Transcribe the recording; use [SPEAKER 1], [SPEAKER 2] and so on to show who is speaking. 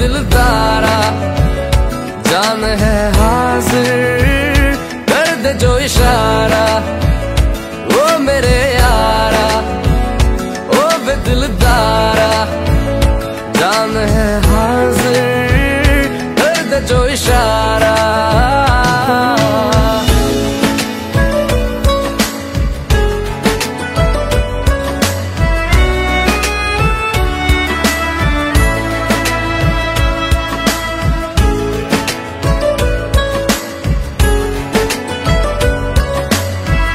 [SPEAKER 1] दिलदारा, जान है हाजिर कर दे जो इशारा, ओ मेरे यारा ओ बे दिलदारा, जान है हाजिर कर दे जो इशारा।